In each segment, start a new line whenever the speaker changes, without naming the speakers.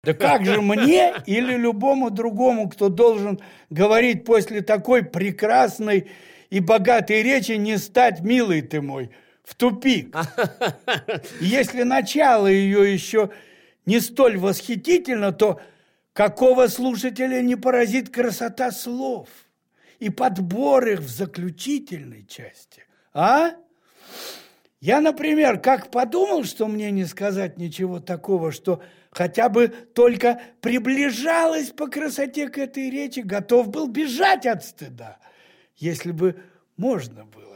Да как же мне или любому другому, кто должен говорить после такой прекрасной и богатой речи, не стать, милый ты мой, в тупик? И если начало ее еще не столь восхитительно, то какого слушателя не поразит красота слов и подбор их в заключительной части, а? Я, например, как подумал, что мне не сказать ничего такого, что хотя бы только приближалось по красоте к этой речи, готов был бежать от стыда, если бы можно было.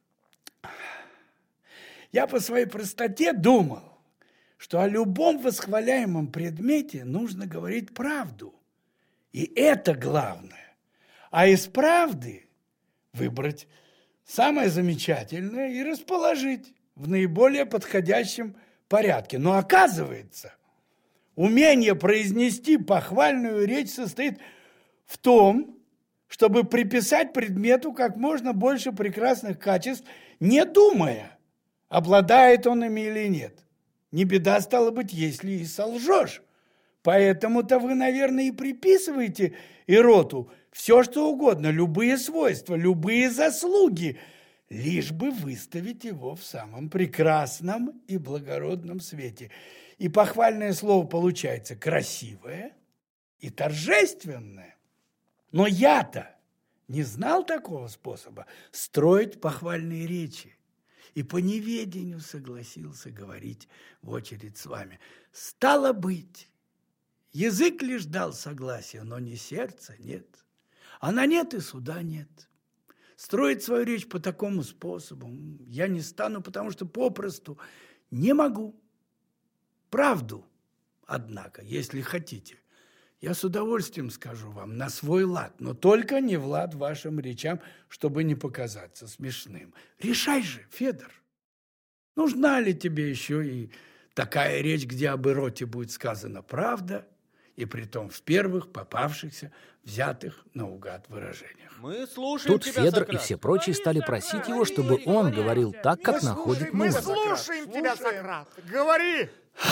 Я по своей простоте думал, что о любом восхваляемом предмете нужно говорить правду. И это главное. А из правды выбрать самое замечательное и расположить в наиболее подходящем порядке. Но оказывается, умение произнести похвальную речь состоит в том, чтобы приписать предмету как можно больше прекрасных качеств, не думая, обладает он ими или нет. Не беда, стало быть, если и солжешь. Поэтому-то вы, наверное, и приписываете Ироту все, что угодно, любые свойства, любые заслуги, лишь бы выставить его в самом прекрасном и благородном свете. И похвальное слово получается красивое и торжественное. Но я-то не знал такого способа строить похвальные речи. И по неведению согласился говорить в очередь с вами. Стало быть, язык лишь дал согласие, но не сердце, нет. А на нет и суда нет. Строить свою речь по такому способу я не стану, потому что попросту не могу. Правду, однако, если хотите, я с удовольствием скажу вам на свой лад, но только не в лад вашим речам, чтобы не показаться смешным. Решай же, Федор, нужна ли тебе еще и такая речь, где об Ироте будет сказана правда, и притом в первых попавшихся, взятых наугад выражениях.
Мы слушаем
Тут
тебя,
Федор
Сократ.
и все прочие стали просить его, чтобы он говорил так, как находит
Мы
нужным.
слушаем тебя, Сократ. Говори.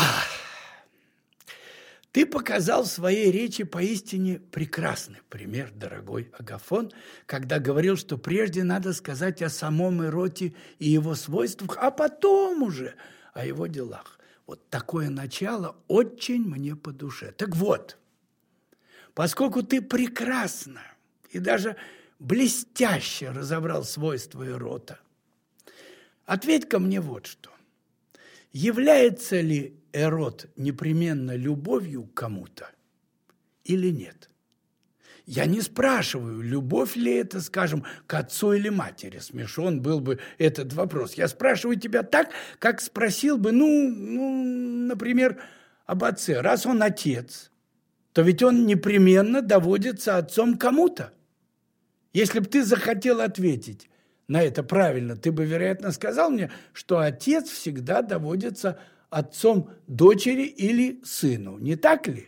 Ты показал в своей речи поистине прекрасный пример, дорогой Агафон, когда говорил, что прежде надо сказать о самом Ироте и его свойствах, а потом уже о его делах. Вот такое начало очень мне по душе. Так вот, поскольку ты прекрасно и даже блестяще разобрал свойства Ирота, ответь-ка мне вот что. Является ли Ирот непременно любовью к кому-то или нет? Я не спрашиваю, любовь ли это, скажем, к отцу или матери. Смешон был бы этот вопрос. Я спрашиваю тебя так, как спросил бы, например, об отце. Раз он отец, то ведь он непременно доводится отцом кому-то. Если бы ты захотел ответить на это правильно, ты бы, вероятно, сказал мне, что отец всегда доводится отцом дочери или сыну. Не так ли?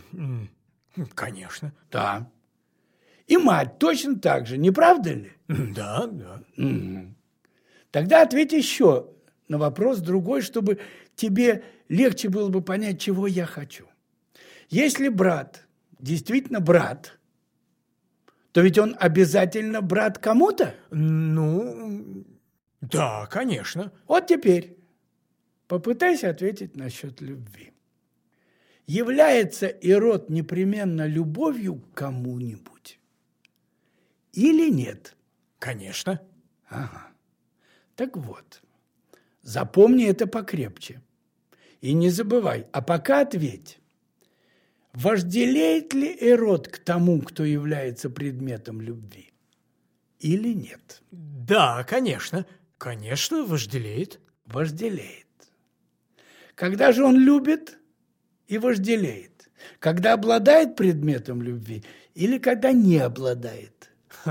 Конечно.
Да. И мать точно так же, не правда ли?
Да, да.
Угу. Тогда ответь еще на вопрос другой, чтобы тебе легче было бы понять, чего я хочу. Если брат действительно брат, то ведь он обязательно брат кому-то?
Ну, да, конечно.
Вот теперь попытайся ответить насчет любви. Является Ирот непременно любовью к кому-нибудь или нет?
Конечно.
Ага. Так вот, запомни это покрепче. И не забывай, а пока ответь. Вожделеет ли Ирот к тому, кто является предметом любви? Или нет?
Да, конечно. Конечно, вожделеет.
Вожделеет. Когда же он любит и вожделеет? Когда обладает предметом любви или когда не обладает?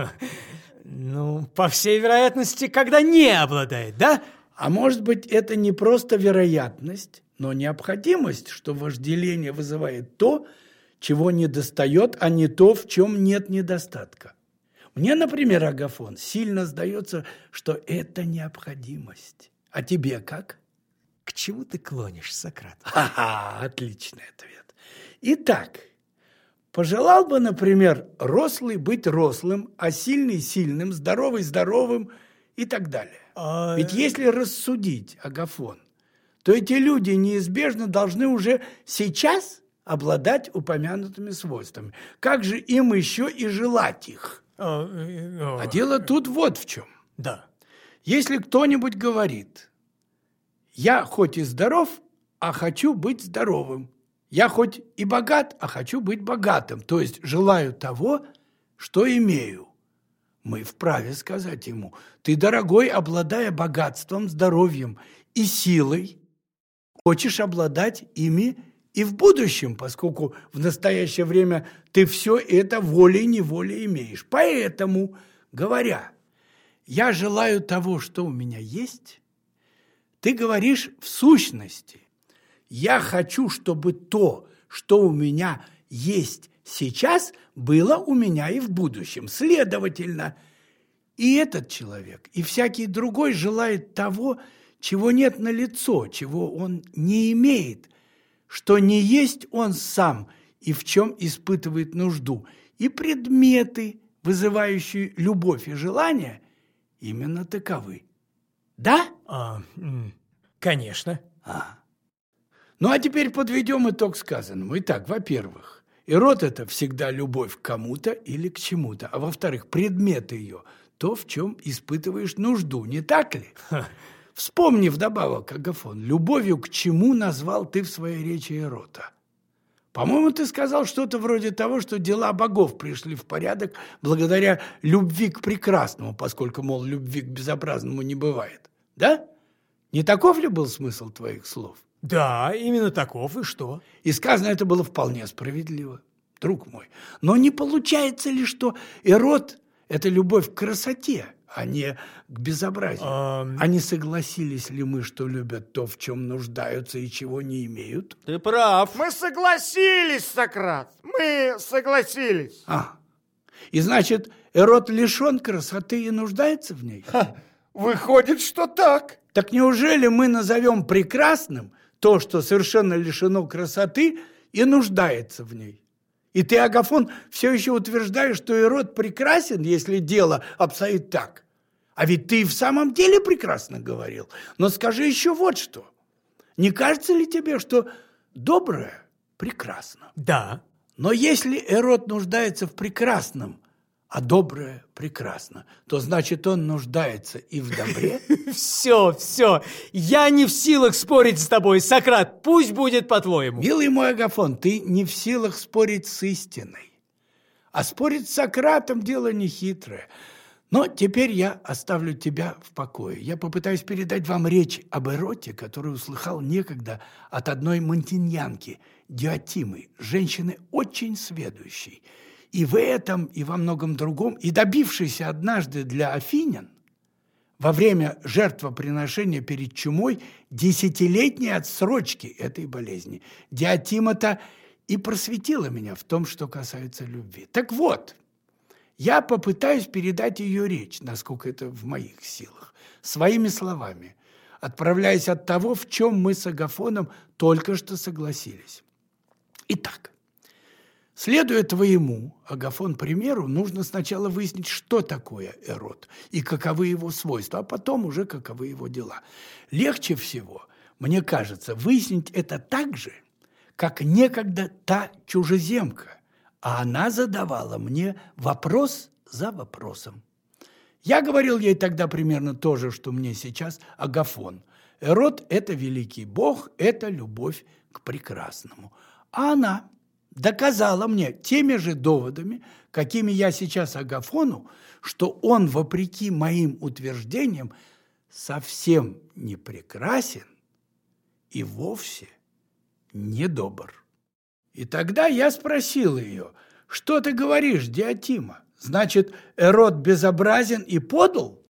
Ну, по всей вероятности, когда не обладает, да?
А может быть, это не просто вероятность, но необходимость, что вожделение вызывает то, чего недостает, а не то, в чем нет недостатка. Мне, например, Агафон, сильно сдается, что это необходимость. А тебе как?
К чему ты клонишь, Сократ?
Ха-ха, отличный ответ. Итак, пожелал бы, например, рослый быть рослым, а сильный сильным, здоровый здоровым и так далее. Ведь если рассудить, Агафон, то эти люди неизбежно должны уже сейчас обладать упомянутыми свойствами. Как же им еще и желать их? А дело тут вот в чем.
Да.
Если кто-нибудь говорит: «Я хоть и здоров, а хочу быть здоровым. Я хоть и богат, а хочу быть богатым», то есть желаю того, что имею, мы вправе сказать ему: «Ты, дорогой, обладая богатством, здоровьем и силой, хочешь обладать ими и в будущем, поскольку в настоящее время ты все это волей-неволей имеешь. Поэтому, говоря: я желаю того, что у меня есть, ты говоришь в сущности: я хочу, чтобы то, что у меня есть сейчас, было у меня и в будущем. Следовательно, и этот человек, и всякий другой желает того, чего нет налицо, чего он не имеет, что не есть он сам и в чем испытывает нужду. И предметы, вызывающие любовь и желание, именно таковы. Да?
Конечно.
Ну, а теперь подведем итог сказанному. Итак, во-первых, эрот – это всегда любовь к кому-то или к чему-то. А во-вторых, предмет ее – то, в чем испытываешь нужду, не так ли? Вспомни вдобавок, Агафон, любовью к чему назвал ты в своей речи эрота? По-моему, ты сказал что-то вроде того, что дела богов пришли в порядок благодаря любви к прекрасному, поскольку, мол, любви к безобразному не бывает. Да? Не таков ли был смысл твоих слов?
Да, именно таков, и что?
И сказано это было вполне справедливо, друг мой. Но не получается ли, что эрот – это любовь к красоте, а не к безобразию? А не согласились ли мы, что любят то, в чем нуждаются и чего не имеют?
Ты прав.
Мы согласились, Сократ. Мы согласились.
И значит, эрот лишен красоты и нуждается в ней?
Выходит, что так.
Так неужели мы назовем прекрасным то, что совершенно лишено красоты и нуждается в ней? И ты, Агафон, все еще утверждаешь, что эрот прекрасен, если дело обстоит так. А ведь ты и в самом деле прекрасно говорил. Но скажи еще вот что. Не кажется ли тебе, что доброе прекрасно?
Да.
Но если эрот нуждается в прекрасном, а доброе прекрасно, то значит, он нуждается и в добре?
Все. Я не в силах спорить с тобой, Сократ. Пусть будет по-твоему.
Милый мой Агафон, ты не в силах спорить с истиной. А спорить с Сократом – дело нехитрое. Но теперь я оставлю тебя в покое. Я попытаюсь передать вам речь об эроте, которую услыхал некогда от одной монтиньянки, Диотимы, женщины очень сведущей. И в этом, и во многом другом, и добившейся однажды для афинян во время жертвоприношения перед чумой 10-летней отсрочки этой болезни. Диотима-то и просветила меня в том, что касается любви. Так вот, я попытаюсь передать ее речь, насколько это в моих силах, своими словами, отправляясь от того, в чем мы с Агафоном только что согласились. Итак, следуя твоему, Агафон, примеру, нужно сначала выяснить, что такое эрот и каковы его свойства, а потом уже каковы его дела. Легче всего, мне кажется, выяснить это так же, как некогда та чужеземка, а она задавала мне вопрос за вопросом. Я говорил ей тогда примерно то же, что мне сейчас Агафон. Эрот – это великий бог, это любовь к прекрасному. А она доказала мне теми же доводами, какими я сейчас Агафону, что он, вопреки моим утверждениям, совсем не прекрасен и вовсе не добр. И тогда я спросил ее: что ты говоришь, Диотима? Значит, эрот безобразен и подл?